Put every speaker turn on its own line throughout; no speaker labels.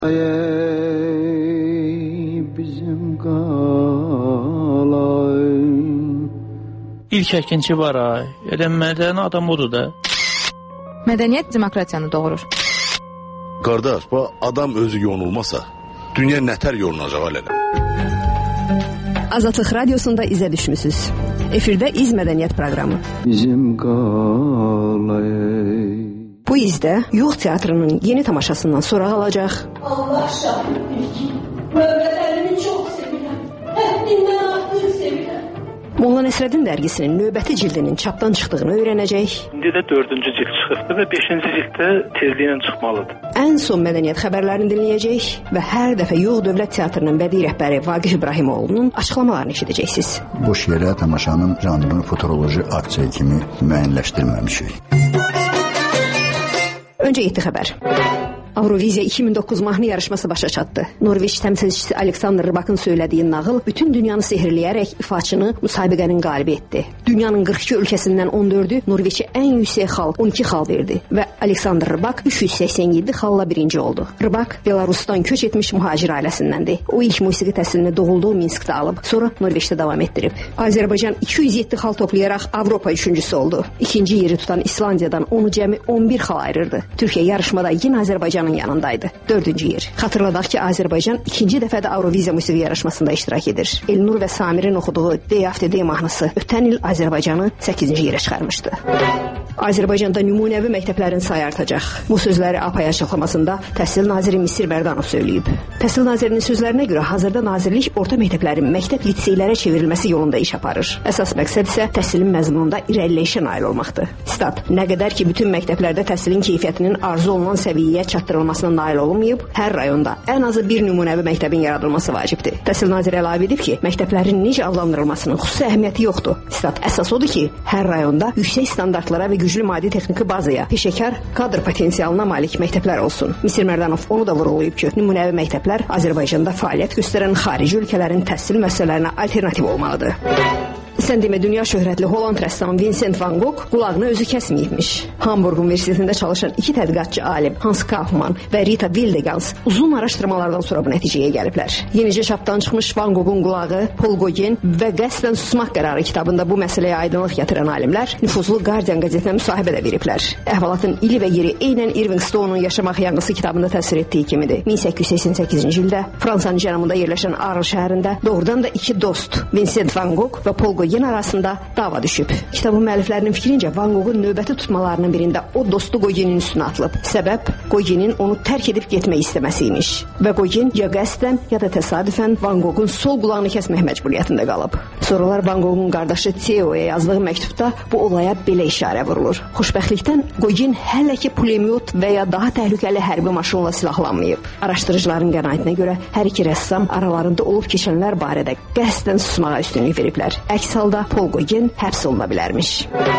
Bizim qalay. İlk əkinçi var ay. Elə mədəni adam odur da.
Mədəniyyət demokratiyanı doğurur.
Qardaş, bu adam özü yonulmasa, dünya nətər yolunacaq alələ?
Azadlıq Radiosunda izə düşmüsünüz. Efirdə İz Mədəniyyət proqramı. Bizim qalay. Bu izdə Yox Teatrının yeni tamaşasından sonra alacaq.
Allah şahiddir ki, Mövlədəlimi çox sevirəm. Həddindən artıq sevirəm.
Molla Nəsrəddin dərgisinin növbəti cildinin çapdan çıxdığını öyrənəcək.
İndi də 4-cü cild çıxıbdır və 5-ci cilddə tezliklə çıxmalıdır.
Ən son mədəniyyət xəbərlərini dinləyəcək və hər dəfə Yox Dövlət Teatrının bədii rəhbəri Vaqif İbrahimoğlu'nun açıqlamalarını eşidəcəksiniz.
Boş yerə tamaşanın janrını futuroloji aksiya kimi müəyyənləşdirməmişik.
Öncə 7 xəbər. Avroviziya 2009 mahnı yarışması başa çatdı. Norveç təmsilçisi Aleksandr Rybak'ın söylədiyi nağıl bütün dünyanı sehrləyərək ifaçını müsabiqənin qalibi etdi. Dünyanın 42 ölkəsindən 14'ü Norveçə ən yüksək xal 12 xal verdi və Aleksandr Rybak 387 xalla birinci oldu. Rybak Belarusdan köç etmiş mühacir ailəsindəndir. O ilk musiqi təhsilini doğulduğu Minskdə alıb, sonra Norveçdə davam etdirib. Azərbaycan 207 xal toplayaraq Avropa üçüncüsü oldu. İkinci yeri tutan İslandiyadan onu cəmi 11 xal ayırırdı. Türkiyə yarışmada yine Azərbaycanın yanındaydı. 4-cü yer. Xatırladaq ki, Azərbaycan ikinci dəfə də Avroviziya musiqi yarışmasında iştirak edir. Elnur və Samirin oxuduğu Day After Day mahnısı ötən il Azərbaycanı 8-ci yerə çıxarmışdı. Azərbaycanda nümunəvi məktəblərin sayı artacaq. Bu sözləri APAY açıqlamasında Təhsil naziri Misir Mərdanov söyləyib. Təhsil nazirinin sözlərinə görə hazırda nazirlik orta məktəblərin məktəb liseylərə çevrilməsi yolunda iş aparır. Əsas məqsəd isə təhsilin məzmununda irəliləyişə nail olmaqdır. Stat: nə qədər ki bütün məktəblərdə təhsilin keyfiyyətinin arzu olunan səviyyəyə çatdırılmasına nail olunmayıb, hər rayonda ən azı bir nümunəvi məktəbin yaradılması vacibdir. Təhsil naziri əlavə edib ki, məktəblərin necə adlandırılmasının xüsusi əhəmiyyəti yoxdur. Stat: əsas odur ki, hər rayonda yüksək standartlara və güclü maddi texniki bazaya, peşəkar kadr potensialına malik məktəblər olsun. Misir Mərdanov onu da vurğulayıb ki, nümunəvi məktəblər Azərbaycanda fəaliyyət göstərən xarici ölkələrin təhsil müəssisələrinə alternativ olmalıdır. Sən demə, dünya şöhrətli Holland rəssamı Vincent van Gogh qulağını özü kəsməyibmiş. Hamburg Universitetində çalışan iki tədqiqatçı alim Hans Kaufmann və Rita Wildegans uzun araşdırmalardan sonra bu nəticəyə gəliblər. Yenicə çapdan çıxmış Van Gogh'un qulağı, Paul Gauguin və Qəsdən susmaq qərarı kitabında bu məsələyə aydınlıq gətirən alimlər nüfuzlu Guardian qəzetinə müsahibə də veriblər. Əhvalatın ili və yeri eynən Irving Stone'un Yaşamaq yanğısı kitabında təsvir etdiyi kimidir. 1888-ci ildə Fransanın cənubunda yerləşən Arles şəhərində doğrudan da iki dost Vincent van Gogh və Paul Gauguin arasında dava düşüb. Kitabın müəlliflərinin fikrincə Van Gogh'un növbəti tutmalarının birində o dostu Gauguinin üstünə atılıb. Səbəb Gauguinin onu tərk edib getmək istəməsiymiş. Və Gauguin ya qəsdən ya da təsadüfən Van Gogh'un sol qulağını kəsmək məcburiyyətində qalıb. Sonralar Van Gogh'un qardaşı Theo'ya yazdığı məktubda bu olaya belə işarə vurulur. Xoşbəxtlikdən Gauguin hələ ki pulemyot və ya daha təhlükəli hərbi maşınla silahlanmayıb. Araşdırıcıların qənaətinə görə hər iki rəssam aralarında olub keçənlər barədə qəsdən susmağa üstünlük veriblər. Əks halda Paul Gauguin həbs oluna bilərmiş.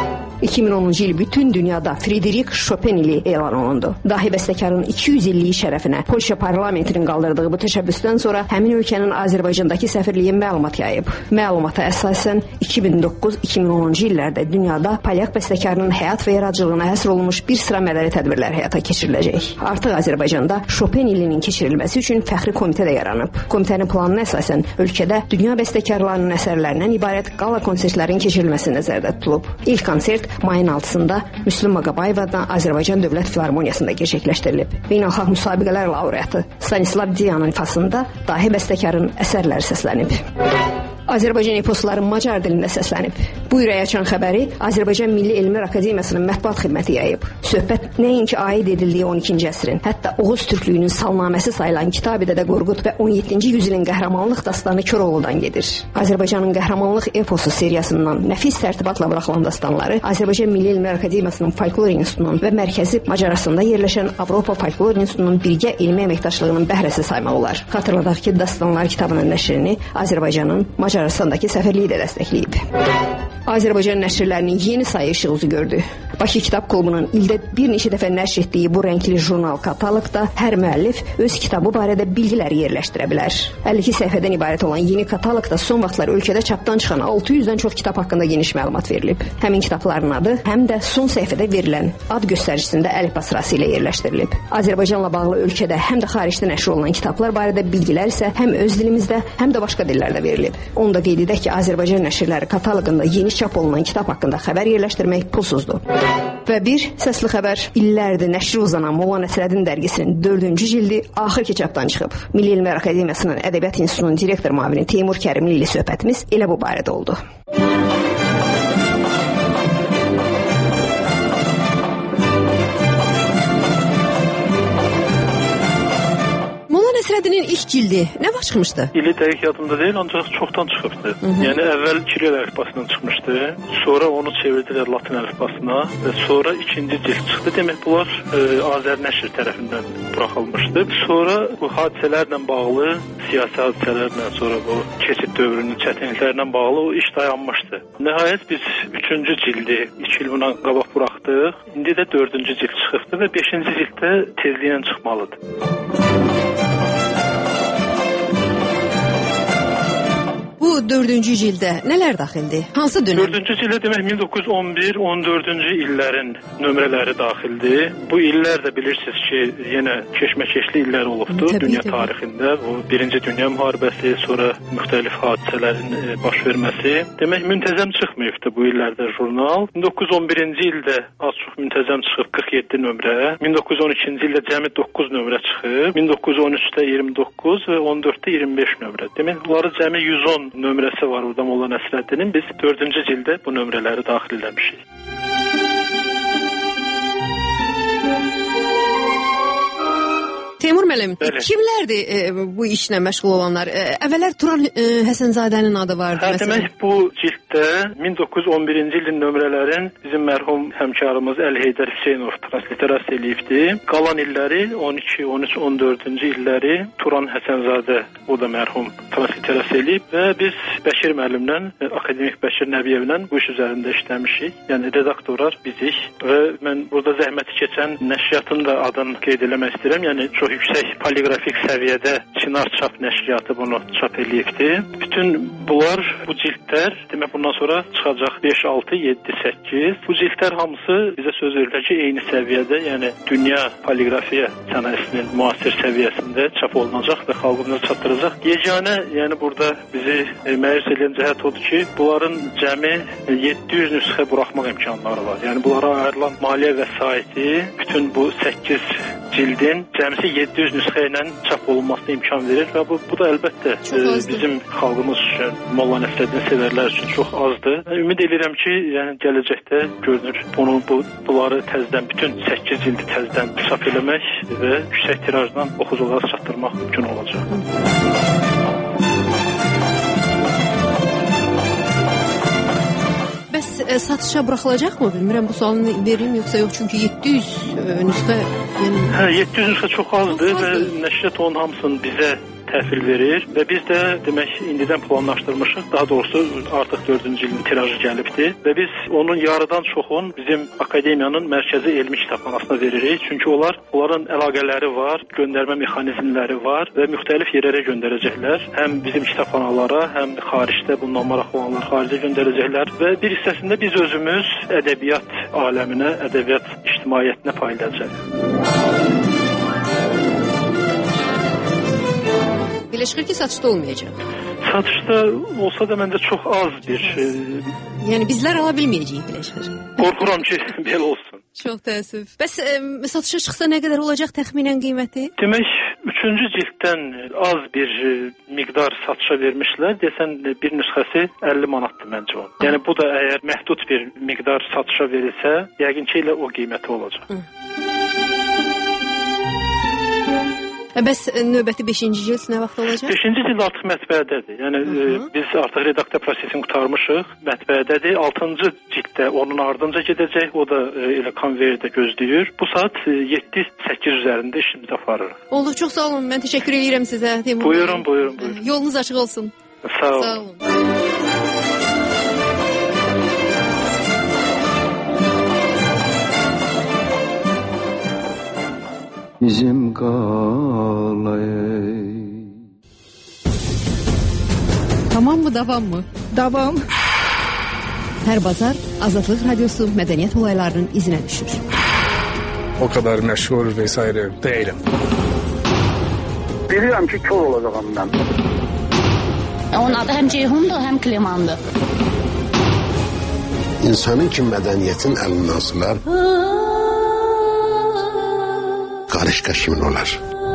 2010-cu il bütün dünyada Friedrich Chopin ili elan olundu. Dahi bəstəkarın 200 illiyi şərəfinə Polşa parlamentinin qaldırdığı bu təşəbbüsdən sonra həmin ölkənin Azərbaycandakı səfirliyi məlumat yayıb. Məlumata əsasən 2009-2010-cu illərdə dünyada polyak bəstəkarının həyat və yaradıcılığına həsr olunmuş bir sıra mədəni tədbirlər həyata keçiriləcək. Artıq Azərbaycanda Chopin ilinin keçirilməsi üçün fəxri komitə də yaranıb. Komitənin planına əsasən ölkədə dünya bəstəkarlarının əsərlərindən ibarət qala konsertlərin keçirilməsi nəzərdə tutulub. İlk konsert mayın 6-sında Müslüm Maqabayev adına Azərbaycan Dövlət Filarmoniyasında gerçəkləşdirilib. Beynəlxalq müsabiqələr laureatı Stanislav Diyanın ifasında dahi bəstəkarın əsərləri səslənib. Azərbaycan eposları macar dilində səslənib. Bu ürəkaçan xəbəri Azərbaycan Milli Elmlər Akademiyasının mətbuat xidməti yayıb. Söhbət nəinki aid edildiyi 12-ci əsrin, hətta Oğuz türklüyünün salnaməsi sayılan Kitab-ı Dədə Qorqud və 17-ci yüzilin qəhrəmanlıq dastanı Koroğludan gedir. Azərbaycanın qəhrəmanlıq eposu seriyasından nəfis tərtibatla buraxılan dastanları Azərbaycan Milli Elmlər Akademiyasının Folklor İnstitutunun və mərkəzi Macarastanda yerləşən Avropa Folklor İnstitutunun birgə elmi əməkdaşlığının bəhrəsi saymaq olar. Xatırladaq ki, dastanlar kitabının nəşrini Azərbaycanın Macarastandakı səfirliyi də dəstəkləyib. Azərbaycan nəşrlərinin yeni sayı işıq üzü gördü. Bakı Kitab Klubunun ildə bir neçə dəfə nəşr etdiyi bu rəngli jurnal kataloqda hər müəllif öz kitabı barədə bilgiləri yerləşdirə bilər. 52 səhifədən ibarət olan yeni kataloqda son vaxtlar ölkədə çapdan çıxan 600-dən çox kitab haqqında geniş məlumat verilib. Həmin kitabların adı həm də son səhifədə verilən ad göstəricisində əlifba sırası ilə yerləşdirilib. Azərbaycanla bağlı ölkədə həm də xaricdə nəşr olunan kitablar barədə bilgilər isə həm öz dilimizdə, həm də başqa dillərdə verilib. Onu da qeyd edək ki, Azərbaycan nəşrləri kataloqunda yeni çap olunan kitab haqqında xəbər yerləşdirmək pulsuzdur. Və bir səsli xəbər, illərdir nəşri uzanan Molla Nəsrəddin dərgisinin 4-cü cildi axırki çapdan çıxıb. Milli Elmlər Akademiyasının Ədəbiyyat İnstitutunun direktor müavini Teymur Kərimli ilə söhbətimiz elə bu barədə oldu. Nəsrəddinin ilk cildi nə vaxt çıxmışdı?
İli dəqiq yadımda deyil, ancaq çoxdan çıxıbdı. Yəni əvvəl Kiril əlifbasından çıxmışdı, sonra onu çevirdilər Latin əlifbasına və sonra ikinci cild çıxdı. Demək bunlar Azərnəşr tərəfindən buraxılmışdı. Sonra bu hadisələrlə bağlı, siyasi hadisələrlə, sonra bu keçid dövrünün çətinliklərlə bağlı o iş dayanmışdı. Nəhayət biz 3-cü cildi 2 il bundan qabaq buraxdıq. İndi də 4-cü cild çıxıbdı və 5-ci cilddə tezliklə çıxmalıdır.
Bu 4-cü cildə nələr daxildir? Hansı dönəm?
4-cü cildə demək 1911-14-cü illərin nömrələri daxildir. Bu illər də bilirsiniz ki, yenə keşməkeşli illər olubdur dünya tarixində. Bu Birinci Dünya müharibəsi, sonra müxtəlif hadisələrin baş verməsi. Demək müntəzəm çıxmayıbdı bu illərdə jurnal. 1911-ci ildə az çox müntəzəm çıxıb 47 nömrə. 1912-ci ildə cəmi 9 nömrə çıxıb. 1913-də 29 və 14-də 25 nömrə. Demək bunları cəmi 110 nömrəsi var orada Molla Nəsrəddinin. Biz 4-cü cildə bu nömrələri daxil eləmişik.
Teymur müəllim, kimlərdir bu işlə məşğul olanlar? Əvvəllər Turan Həsənzadənin adı vardı.
Demək bu cilddə 1911-ci ilin nömrələrin bizim mərhum həmkarımız Əli Heydər Hüseynov transliterasiya eləyibdi. Qalan illəri 12, 13, 14-cü illəri Turan Həsənzadə o da mərhum transliterasiya eləyib və biz Bəşir müəllimlə, akademik Bəşir Nəbiyevlə bu iş üzərində işləmişik. Yəni redaktorlar bizik və mən burada zəhməti keçən nəşriyyatın da adını qeyd eləmək istəyirəm. Yəni çox yüksək poliqrafik səviyyədə Çinar Çap nəşriyyatı bunu çap eləyibdi. Bütün bunlar, bu cildlər demək bundan sonra çıxacaq 5, 6, 7, 8. Bu cildlər hamısı bizə söz verirlər ki, eyni səviyyədə, yəni dünya poliqrafiya sənayesinin müasir səviyyəsində çap olunacaq və xalqımıza çatdıracaq. Yeganə, yəni burada bizi məyus edən cəhət odur ki, bunların cəmi 700 nüsxə buraxmaq imkanları var. Yəni bunlara ayrılan maliyyə vəsaiti bütün bu 8 cildin cəmsi 700 nüsxə ilə çap olunmasına imkan verir və bu da əlbəttə bizim xalqımız üçün, Molla Nəsrəddin sevərlər üçün çox azdır. Ümid edirəm ki, yəni gələcəkdə görünür bunları təzədən, bütün 8 cildi təzədən çap eləmək və yüksək tirajla oxuculara çatdırmaq mümkün olacaq.
Bəs satışa buraxılacaqmı? Bilmirəm bu sualını verim yoxsa yox, çünki 700 nüsxə, yəni
700 nüsxə çox azdır və nəşriyyat onun hamısını bizə təhvil verir və biz də demək indidən planlaşdırmışıq. Daha doğrusu artıq 4-cü ilin tirajı gəlibdir və biz onun yarıdan çoxun bizim akademiyanın mərkəzi elmi kitabxanasına veririk. Çünki onların əlaqələri var, göndərmə mexanizmləri var və müxtəlif yerlərə göndərəcəklər. Həm bizim kitabxanalara, həm xaricdə bundan maraqlı olanlar xaricə göndərəcəklər və bir hissəsində biz özümüz ədəbiyyat aləminə, ədəbiyyat ictimaiyyətinə paylayacağıq.
Belə çıxır ki, satışda olmayacaq.
Satışda olsa da məndə çox az bir...
Yəni bizlər ala bilməyəcəyik, belə çıxır.
Qorxuram ki, belə olsun.
Çox təəssüf. Bəs satışa çıxsa nə qədər olacaq təxminən qiyməti?
Demək, 3-cü cilddən az bir miqdar satışa vermişlər. Desən, bir nüsxəsi 50 manatdır məncə o. Yəni bu da əgər məhdud bir miqdar satışa verilsə, yəqin ki, elə o qiyməti olacaq.
Bəs növbəti 5-ci cild nə vaxt olacaq?
5-ci cild artıq mətbəədədir. Yəni biz artıq redaktor prosesini qurtarmışıq. Mətbəədədir. 6-cı cilddə onun ardınca gedəcək. O da elə konveyerdə gözləyir. Bu saat 7-8 üzərində işimizi aparırıq.
Oldu, çox sağ olun. Mən təşəkkür edirəm sizə.
Buyurun.
Yolunuz açıq olsun.
Sağ olun.
bizim qalay.
Tamam mı, davam mı?
Davam. Hər bazar Azadlıq Radiosu mədəniyyət olaylarının izinə düşür.
O kadar məşhur vesaire değilim.
Bilirəm ki, kör olacağım mən.
Onun adı həm Ceyhundur, həm Klimandır.
İnsanın ki mədəniyyətin əlindən asılar, qarışqa kimin olar?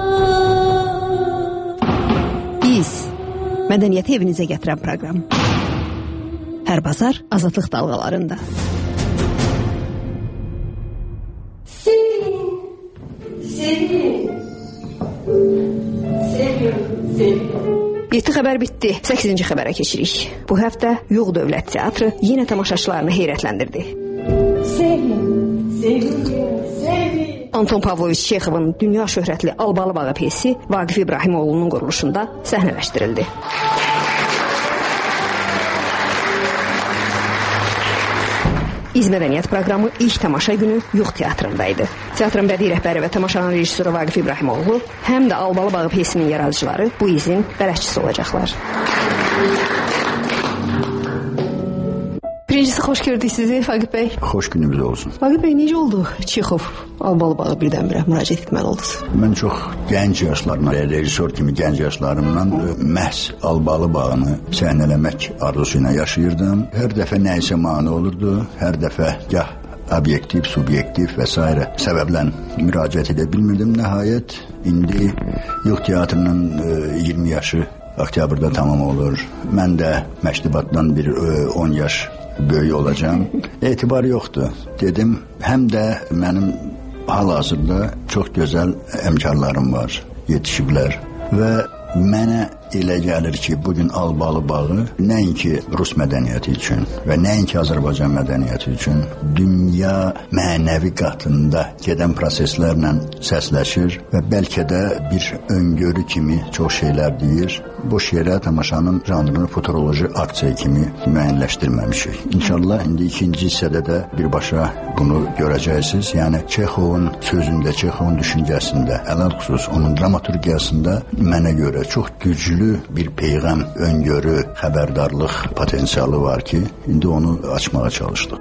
Biz mədəniyyəti evinizə gətirən proqram. Hər bazar Azadlıq dalğalarında. Yeddi xəbər bitdi. 8-ci xəbərə keçirik. Bu həftə Yox Dövlət Teatrı yenə tamaşaçılarını heyrətləndirdi. Anton Pavloviç Çexovun dünya şöhrətli Albalı bağı pyesi Vaqif İbrahimoğlu'nun quruluşunda səhnələşdirildi. İz Mədəniyyət proqramı ilk tamaşa günü Yox teatrındaydı. Teatrın bədii rəhbəri və tamaşanın rejissoru Vaqif İbrahimoğlu həm də Albalı bağı pyesinin yaradıcıları bu izin bələdçisi olacaqlar. Birincisi xoş gördük sizi Vaqif bəy.
Xoş gününüz olsun.
Vaqif bəy, necə oldu Çexov Albalı bağı birdən-birə müraciət etməli oldunuz?
Mən çox gənc yaşlarımdan, rejissor kimi gənc yaşlarımdan məhz Albalı bağını səhnələmək arzusu ilə yaşayırdım. Hər dəfə nəyisə mane olurdu, hər dəfə gah obyektiv, subyektiv və s. səbəblə müraciət edə bilmirdim. Nəhayət, indi Yox teatrının 20 yaşı oktyabrda tamam olur. Mən də məktəbatdan bir 10 yaş böyük olacağım. Etibar yoxdur. Dedim, həm də mənim hal-hazırda çox gözəl əmkarlarım var, yetişiblər və mənə elə gəlir ki, bugün Albalı bağı nəinki Rus mədəniyyəti üçün və nəinki Azərbaycan mədəniyyəti üçün dünya mənəvi qatında gedən proseslərlə səsləşir və bəlkə də bir öngörü kimi çox şeylər deyir. Bu şeirə tamaşanın janrını futuroloji aksiya kimi müəyyənləşdirməmişik. İnşallah indi ikinci hissədə də birbaşa bunu görəcəksiniz. Yəni Çexovun sözündə, Çexovun düşüncəsində, ələlxüsus onun dramaturgiyasında mənə görə çox güclü bir peyğam, öngörü, xəbərdarlıq potensialı var ki, indi onu açmağa çalışdıq.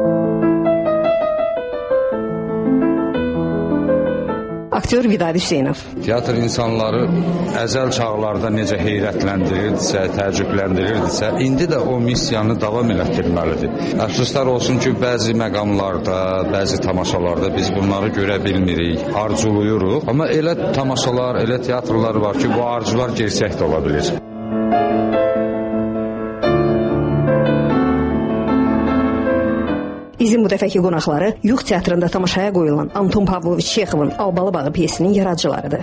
Aktyor Vidadi Hüseynov.
Teatr insanları əzəl çağlarda necə heyrətləndirirdisə, təəccübləndirirdisə, indi də o missiyanı davam elətdirməlidir. Əfsuslar olsun ki, bəzi məqamlarda, bəzi tamaşalarda biz bunları görə bilmirik, arzuluyuruq. Amma elə tamaşalar, elə teatrlar var ki, bu arzular gerçək də ola bilir.
İzin bu dəfəki qonaqları Yox teatrında tamaşaya qoyulan Anton Pavloviç Çexovun Albalı bağı pyesinin yaradıcılarıdır.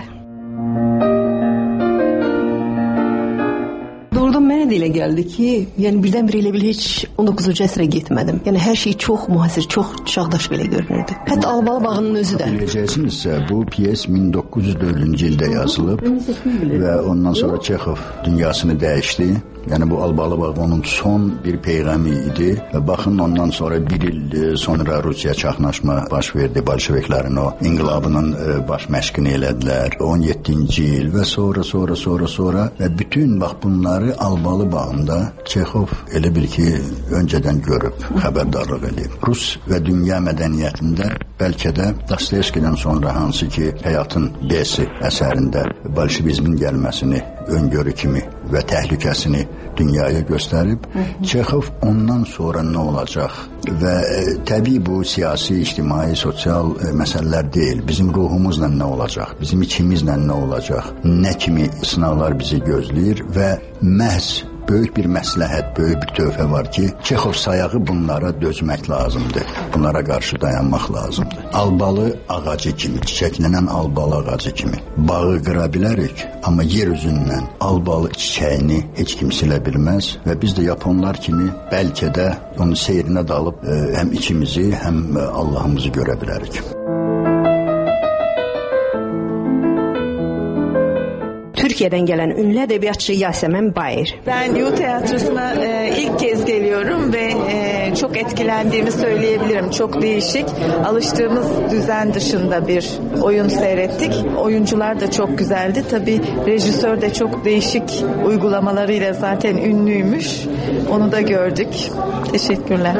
Doğrudan mənə də elə gəldi ki, yəni birdən-birə elə bil heç 19-cu əsrə getmədim. Yəni hər şey çox müasir, çox çağdaş belə görünürdü. Hətta Albalı bağının özü də.
Biləcəksinizsə, bu pyes 1904-cü ildə yazılıb və ondan sonra Çexov dünyasını dəyişdi. Yəni bu Albalı bağı onun son bir peyğəmi idi və baxın ondan sonra bir il sonra Rusiya çaxnaşma baş verdi, bolşeviklərin o inqilabının baş məşqini elədilər. 17-ci il və sonra və bütün bax bunları Albalı bağında Çexov elə bil ki öncədən görüb, xəbərdarlıq edib. Rus və dünya mədəniyyətində bəlkə də Dostoyevskidən sonra hansı ki Həyatın B-si əsərində bolşevizmin gəlməsini öngörü kimi və təhlükəsini dünyaya göstərib. Çexov ondan sonra nə olacaq və təbii bu siyasi, ictimai, sosial məsələlər deyil. Bizim ruhumuzla nə olacaq, bizim içimizlə nə olacaq, nə kimi sınavlar bizi gözləyir və məhz böyük bir məsləhət, böyük bir tövhə var ki, Çexov sayağı bunlara dözmək lazımdır. Bunlara qarşı dayanmaq lazımdır. Albalı ağacı kimi, çiçəklənən albalı ağacı kimi bağı qıra bilərik, amma yer üzündən albalı çiçəyini heç kim silə bilməz və biz də yaponlar kimi bəlkə də onun seyrinə dalıb həm içimizi, həm Allahımızı görə bilərik.
Türkiye'den gelen ünlü edebiyatçı Yasemen Bayır.
Ben Yuh Tiyatrosu'na ilk kez geliyorum ve çok etkilendiğimi söyleyebilirim. Çok değişik, alıştığımız düzen dışında bir oyun seyrettik. Oyuncular da çok güzeldi. Tabii rejisör de çok değişik uygulamalarıyla zaten ünlüymüş. Onu da gördük. Teşekkürler.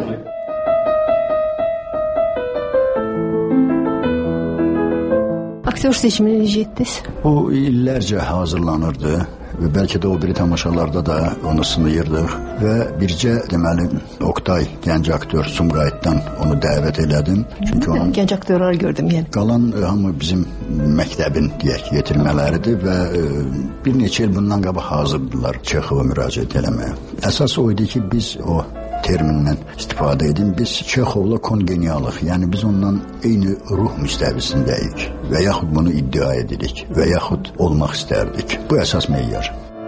Aktör seçimine necə etdiniz?
O illərcə hazırlanırdı və bəlkə də o biri tamaşalarda da onu sınayırdıq və bircə deməli Oktay gənc aktör Sumqayıtdan onu dəvət elədim. Çünki onun
gənc aktörlər gördüm yəni.
Qalan hamı bizim məktəbin deyək yetirmələridir və bir neçə il bundan qabaq hazırdılar Çexova müraciət eləməyə. Əsas o idi ki biz o termindən istifadə edin. Biz Çexovla kongenialıq, yəni biz ondan eyni ruh müstəvisindəyik və yaxud bunu iddia edirik və yaxud olmaq istərdik. Bu əsas meyyar.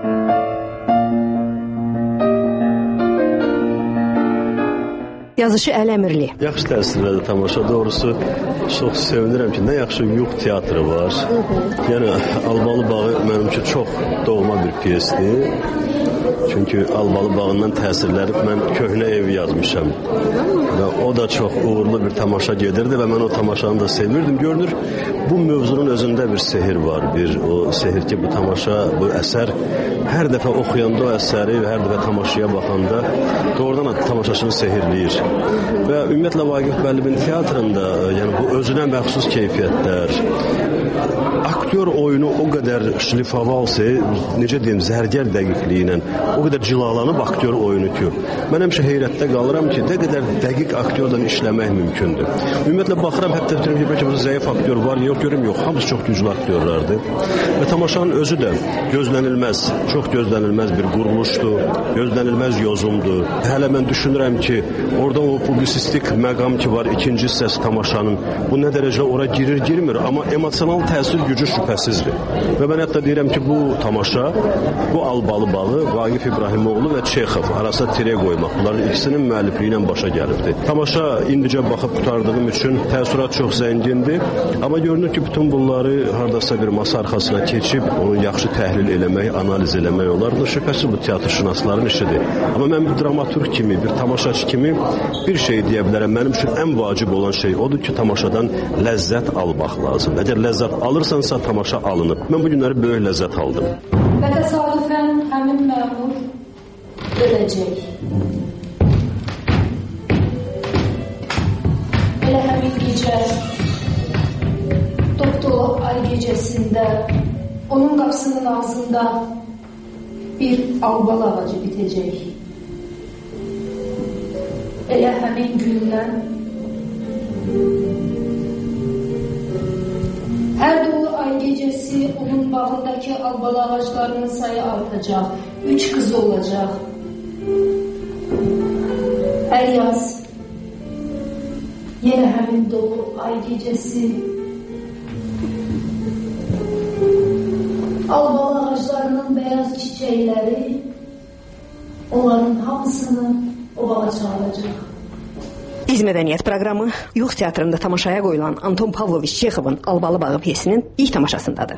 Yazıcı Əl-Əmirli.
Yaxşı təsirlədi tamaşa. Doğrusu çox sevinirəm ki, nə yaxşı Yuh teatrı var. Yəni Albalı bağı mənim üçün çox doğma bir pyesdir. Çünki Albalı bağından təsirlər mən köhnə ev yazmışam. Və o da çox uğurlu bir tamaşa gedirdi və mən o tamaşanı da sevirdim. Görünür, bu mövzunun özündə bir sehir var. O sehir ki, bu tamaşa, bu əsər hər dəfə oxuyanda o əsəri və hər dəfə tamaşaya baxanda doğrudan tamaşaçını sehirləyir. Və ümumiyyətlə Vaqif Bəllibin teatrında yəni bu özünə məxsus keyfiyyətlər, aktyor oyunu o qədər şlifavalsa, necə deyim, zərgər dəqiqliyi ilə o qədər cilalanıb aktyor oyunu ki, mən həmişə heyrətdə qalıram ki, nə qədər dəqiq aktyorla işləmək mümkündür. Ümumiyyətlə baxıram, hətta ki, bəlkə burada zəif aktyor var, yox görüm, yox, hamısı çox güclü aktyorlardır. Və tamaşanın özü də gözlənilməz, çox gözlənilməz bir quruluşdur, gözlənilməz yozumdur. Hələ mən düşünürəm ki, orada o publisistik məqam ki var, ikinci hissəsi tamaşanın, bu nə dərəcədə ora girir, girmir, amma emosional təsir gücü şübhəsizdir. Və mən hətta deyirəm ki, bu tamaşa, bu Albalı bağı Vaqif İbrahimoğlu və Çexov arasına tire qoymaq, bunların ikisinin müəllifliyi ilə başa gəlibdir. Tamaşa indicə baxıb qutardığım üçün təəssürat çox zəngindir, amma görünür ki, bütün bunları hardasa bir masa arxasına keçib, onu yaxşı təhlil eləmək, analiz eləmək olar. Şübhəsiz bu teatrşünasların işidir. Amma mən bir dramaturg kimi, bir tamaşaçı kimi bir şey deyə bilərəm. Mənim üçün ən vacib olan şey odur ki, tamaşadan ləzzət almaq lazım. Əgər ləzzət alırsansa, tamaşa alınıb. Mən bu günləri böyük ləzzət aldım.
Və təsadüfən həmin məmur öləcək. Elə həmin gecə doktor ay gecəsində onun qapısının ağzında bir albalı ağacı bitəcək. Elə həmin gündən hər dolu ay gecəsi onun bağındakı albalı ağaclarının sayı artacaq. 3 qız olacaq. Hər yaz yenə həmin dolu ay gecəsi albalı ağaclarının beyaz çiçəkləri onların hamısını o bağa çağıracaq.
İz Mədəniyyət proqramı Yuh teatrında tamaşaya qoyulan Anton Pavloviç Çexovun Albalı bağı pyesinin ilk tamaşasındadır.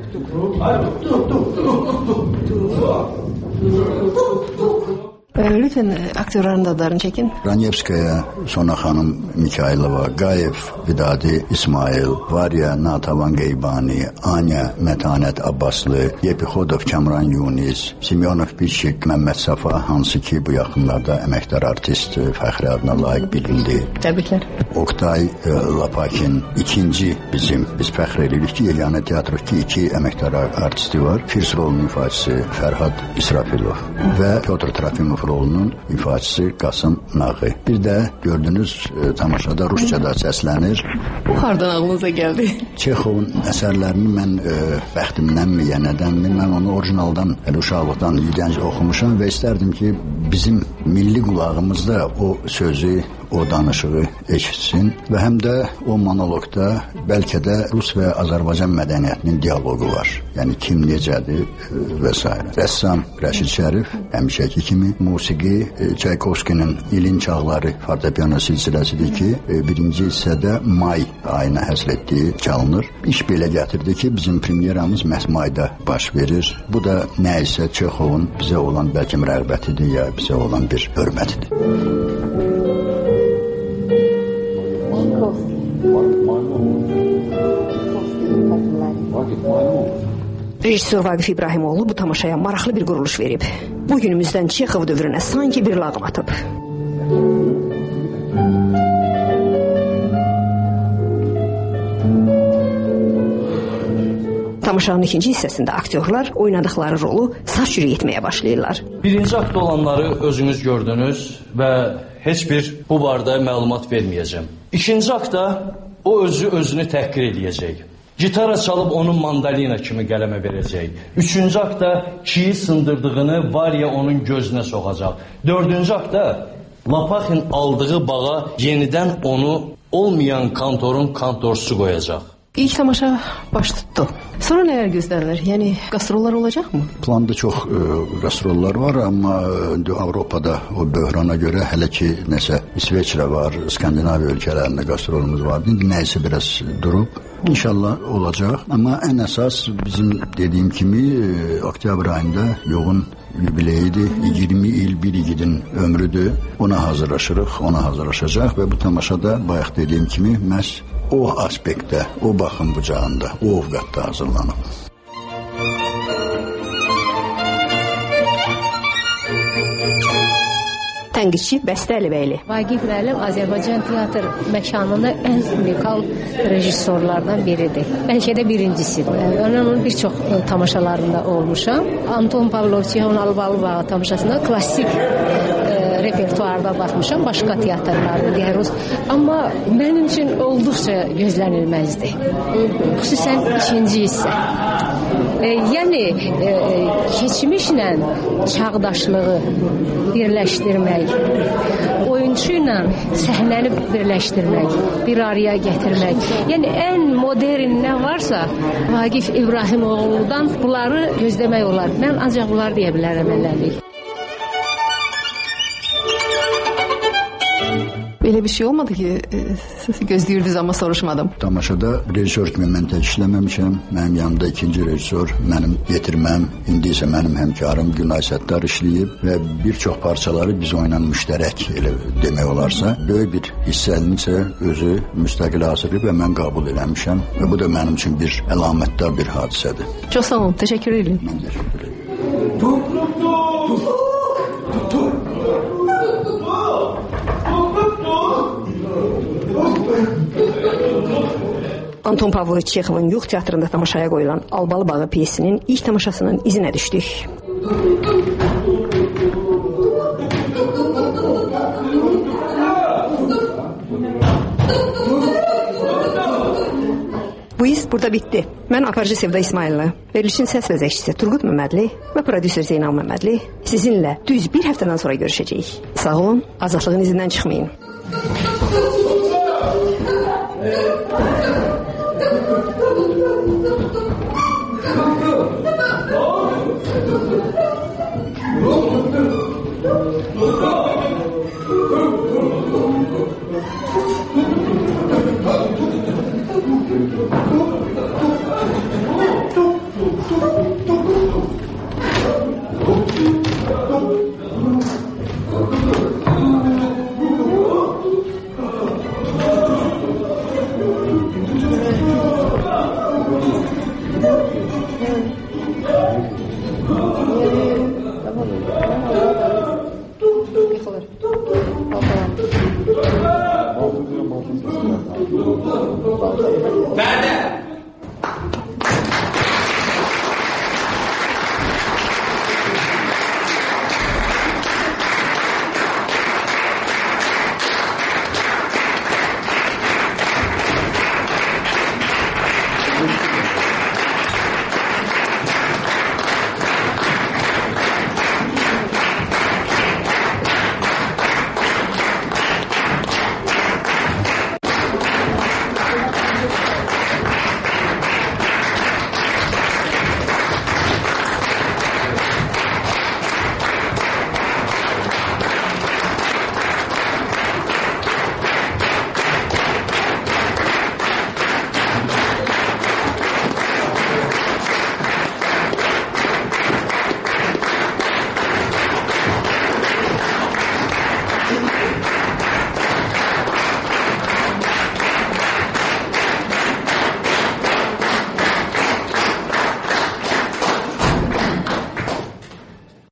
Lütfen aktörlərin adlarını çəkin.
Ranyevskaya, Sona xanım Mikailova, Qayev, Vidadi İsmail, Varya Natavan Qeybani, Anya Mətanət Abbaslı, Yepixodov Kamran Yunis, Simyonov Bilşik, Məmməd Safa, hansı ki bu yaxınlarda əməkdar artist fəxri adına layiq bilindi.
Təbriklər.
Oktay Lapakin ikinci biz fəxr edirik ki, yeganə teatr ki, 2 əməkdar artisti var. Firs rolunun ifaçısı Fərhad İsrafilov və Pyotr Trofimov rolunun ifaçısı Qasım Nağı. Bir də gördünüz tamaşada ruscada səslənir.
Bu hardan ağlınıza gəldi?
Çexovun əsərlərini mən bəxtimdənmi, ya nədənmi, mən onu orijinaldan, uşaqlıqdan gənc oxumuşam və istərdim ki, bizim milli qulağımızda o sözü, o danışığı eşitsin və həm də o monoloqda bəlkə də Rus və Azərbaycan mədəniyyətinin dialoqu var. Yəni kim necədir və s. Rəssam Rəşid Şərif həmişəki kimi, musiqi Çaykovskinin İlin Çağları fortepiano silsiləsidir ki, birinci hissədə may ayına həsr etdiyi çalınır. İş belə gətirdi ki, bizim premyeramız məhz mayda baş verir. Bu da nə isə Çexovun bizə olan bəlkə rəğbətidir ya bizə olan bir hörmətidir.
Rejissor Vaqif İbrahimoğlu bu tamaşaya maraqlı bir quruluş verib. Bu günümüzdən Çexov dövrünə sanki bir lağım atıb. Tamaşanın ikinci hissəsində aktyorlar oynadıkları rolu saç-yürü etməyə başlayırlar.
Birinci akt olanları özünüz gördünüz və heç bir bu barədə məlumat verməyəcəm. İkinci aktda o özünü təhqir edəcək. Gitara çalıb onun mandalina kimi qələmə verəcək. Üçüncü aktda kiyi sındırdığını Varya onun gözünə soxacaq. Dördüncü aktda Lapaxin aldığı bağa yenidən onu olmayan kantorun kantorsu qoyacaq.
İlk tamaşa baş tutdu. Sonra nələr gözlənilir? Yəni qastrollar olacaqmı?
Planda çox qastrollar var, amma Avropada o böhrana görə hələ ki nəsə İsveçrə var, Skandinaviya ölkələrində qastrolumuz var. İndi nəyisə biraz durub. İnşallah olacaq. Amma ən əsas bizim dediyim kimi oktyabr ayında yoğun yubileyidir. 20 il bir igidin ömrüdür. Ona hazırlaşırıq, ona hazırlaşacaq və bu tamaşada bayaq dediyim kimi məhz o aspektdə, o baxım bucağında, o ovqatda hazırlanıb.
Tənqidçi Bəstə Əlibəyli.
Vaqif müəllim Azərbaycan teatr məkanında ən unikal rejissorlardan biridir. Bəlkə də birincisidir. Onun bir çox tamaşalarında olmuşam. Anton Pavlovçevin Albalı Bağı tamaşasında klassik repertuarda baxmışam, başqa teatrların deyəruz. Amma mənim üçün olduqca gözlənilməzdir. Xüsusən ikinci hissə. Yəni keçmişlə çağdaşlığı birləşdirmək, oyunçu ilə səhnəni birləşdirmək, bir araya gətirmək. Yəni ən modern nə varsa Vaqif İbrahimoğlu'dan bunları gözləmək olar. Mən ancaq bunlar deyə bilərəm eləlik.
Belə bir şey olmadı ki, gözləyirdiniz amma soruşmadım.
Tamaşada rejissor kimi mən tək işləməmişəm. Mənim yanımda ikinci rejissor, mənim yetirməm, indi isə mənim həmkarım Günay Səttar işləyib və bir çox parçaları biz oynanan müştərək elə demək olarsa, böyük bir hissəsini isə özü müstəqil hazırlayıb və mən qəbul eləmişəm və bu da mənim üçün bir əlamətdar bir hadisədir.
Çox sağ olun, təşəkkür edirəm.
Mən təşəkkür edirəm.
Anton Pavloviç Çexovun Yuğ teatrında tamaşaya qoyulan Albalı Bağı piyesinin ilk tamaşasının izinə düşdük. Bu iz burada bitdi. Mən aparıcı Sevda İsmailova, verilişin səs vəzəkçisi Turqut Məmmədli və prodüser Zeynal Məmmədli sizinlə düz bir həftədən sonra görüşəcəyik. Sağ olun, azadlığın izindən çıxmayın.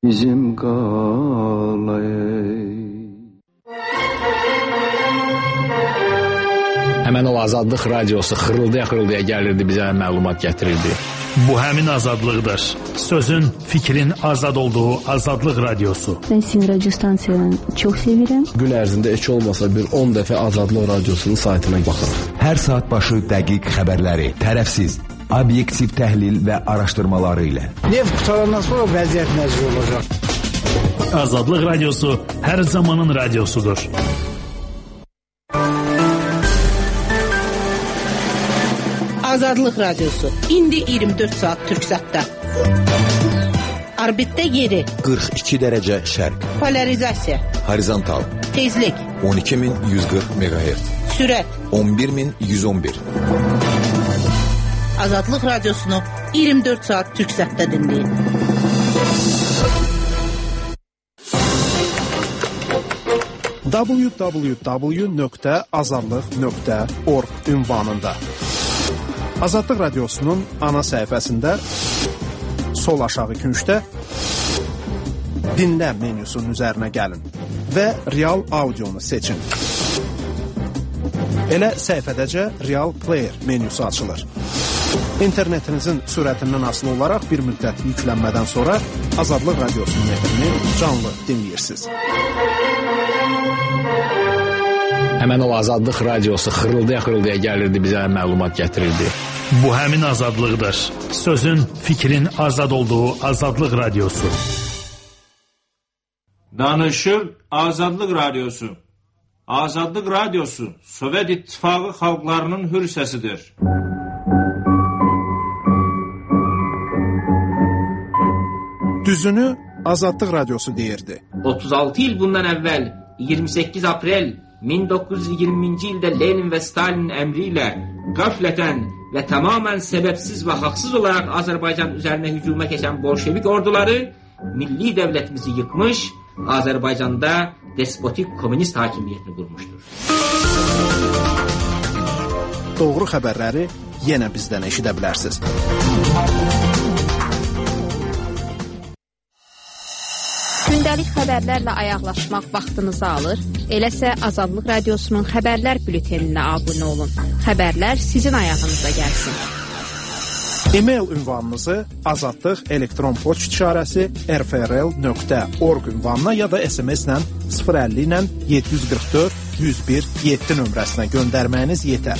bizim qalayı.
Həmən o Azadlıq radiosu xırıldaya gəlirdi, bizə məlumat gətirirdi.
Bu həmin azadlıqdır. Sözün, fikrin azad olduğu Azadlıq radiosu.
Ben sizin radyo stansiyanı çok sevirəm.
Gün ərzində heç olmasa bir 10 dəfə Azadlıq radiosunun saytına baxırıq.
Hər saat başı dəqiq xəbərləri, tərəfsiz, obyektiv təhlil və araşdırmaları ilə.
Neft qutarandan sonra vəziyyət necə olacaq?
Azadlıq radiosu hər zamanın radiosudur.
Azadlıq radiosu. İndi 24 saat Türksatda. Orbitdə yeri.
42 dərəcə şərq.
Polarizasiya.
Horizontal.
Tezlik.
12140 MHz.
Sürət.
11111.
Azadlıq radiosunu 24 saat Türksatda dinləyin.
www.azadlıq.org ünvanında Azadlıq radiosunun ana səhifəsində sol aşağı küncdə dinlə menyusunun üzərinə gəlin və real audionu seçin. Elə səhifədəcə Real Player menyusu açılır. İnternetinizin sürətindən asılı olaraq bir müddət yüklənmədən sonra Azadlıq radiosunun efrini canlı dinləyirsiniz.
Həmən o Azadlıq radiosu xırıldaya gəlirdi, bizə məlumat gətirirdi.
Bu həmin azadlıqdır. Sözün, fikrin azad olduğu Azadlıq radiosu.
Danışıq Azadlıq radiosu. Azadlıq radiosu Sovet İttifaqı xalqlarının hür səsidir.
Düzünü Azadlıq radiosu deyirdi.
36 il bundan əvvəl 28 aprel 1920-ci ildə Lenin və Stalinin əmri ilə qəflətən və tamamən səbəbsiz və haqsız olaraq Azərbaycan üzərinə hücuma keçən bolşevik orduları milli dövlətimizi yıkmış, Azərbaycanda despotik komünist hakimiyyətini qurmuşdur.
Doğru xəbərləri yenə bizdən eşidə bilərsiniz.
Gündəlik xəbərlərlə ayaqlaşmaq vaxtınızı alır. Eləsə Azadlıq radiosunun xəbərlər bülteninə abunə olun. Xəbərlər sizin ayağınıza gəlsin.
E-mail ünvanınızı azadlıq elektron poçt işarəsi rfrl.org ünvanına ya da SMS-lə 050 ilə 744 101 7 nömrəsinə göndərməyiniz yetər.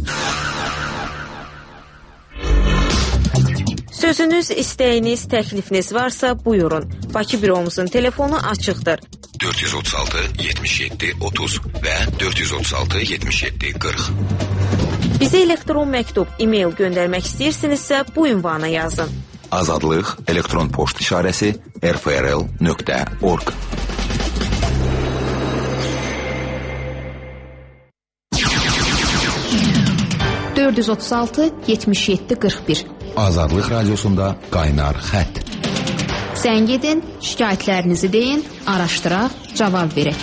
Sözünüz, istəyiniz, təklifiniz varsa buyurun. Bakı büromuzun telefonu açıqdır.
436 77 30 və 436 77 40.
Bizə elektron məktub, e-mail göndərmək istəyirsinizsə bu ünvana yazın.
Azadlıq elektron poçt işarəsi rfrl.org.
(436-77-41)
Azadlıq radiosunda qaynar xətt.
Zəng edin, şikayətlərinizi deyin, araşdıraq, cavab verək.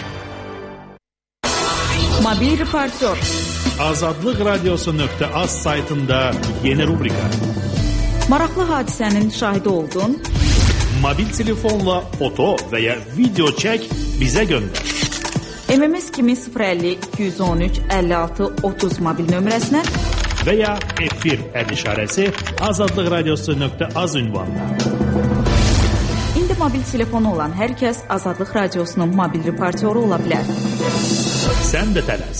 Mobil reportyor.
Azadlıq radiosu.az saytında yeni rubrika.
Maraqlı hadisənin şahidi oldun.
Mobil telefonla foto və ya video çək, bizə göndər.
MMS kimi 050 213 56 30 mobil nömrəsinə
və ya efir işarəsi Azadlıq radiosu.az ünvanına.
İndi mobil telefonu olan hər kəs Azadlıq radiosunun mobil reportyoru ola bilər.
Sən də tələs.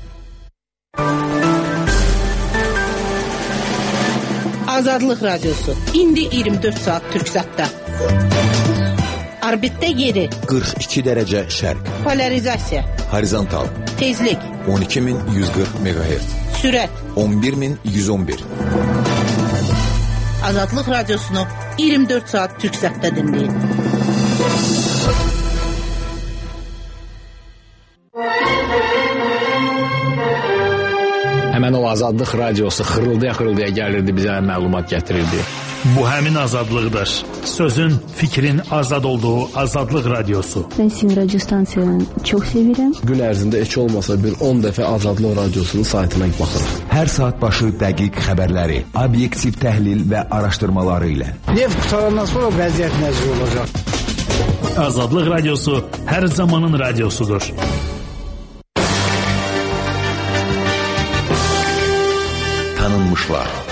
Azadlıq radiosu. İndi 24 saat Türksatda. Orbitdə yeri.
42 dərəcə şərq.
Polarizasiya.
Horizontal.
Tezlik.
12140 MHz.
Sürət.
11111.
Azadlıq radiosunu 24 saat Türksatda dinləyin.
Həmən o Azadlıq radiosu xırıldaya gəlirdi, bizə məlumat gətirirdi.
Bu həmin azadlıqdır. Sözün, fikrin azad olduğu Azadlıq radiosu.
Ben sizin radyo stansiyanı çok sevirəm.
Gün ərzində heç olmasa bir 10 dəfə Azadlıq radiosunun saytına baxırıq.
Hər saat başı dəqiq xəbərləri, obyektiv təhlil və araşdırmaları ilə.
Neft qutarandan sonra vəziyyət necə olacaq?
Azadlıq Radiosu hər zamanın radiosudur.
Tanınmışlar.